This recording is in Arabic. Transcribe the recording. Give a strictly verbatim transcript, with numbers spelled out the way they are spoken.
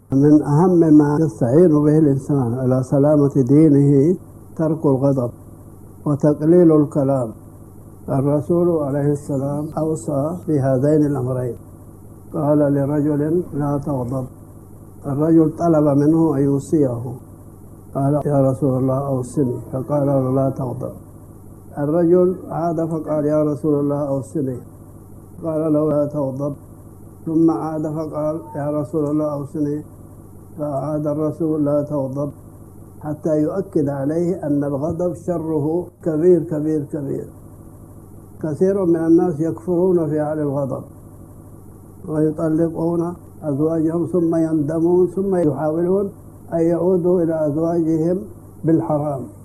من أهم ما يستعين به الإنسان على سلامة دينه ترك الغضب وتقليل الكلام. الرسول عليه السلام أوصى بهذين الأمرين، قال لرجل لا تغضب. الرجل طلب منه أن يوصيه، قال يا رسول الله أوصني، فقال له لا تغضب. الرجل عاد فقال يا رسول الله أوصني، قال له لا تغضب. ثم عاد فقال يا رسول الله أوصني، فعاد الرسول لا تغضب، حتى يؤكد عليه أن الغضب شره كبير كبير كبير. كثير من الناس يكفرون في حال الغضب ويطلقون أزواجهم ثم يندمون ثم يحاولون أن يعودوا إلى أزواجهم بالحرام.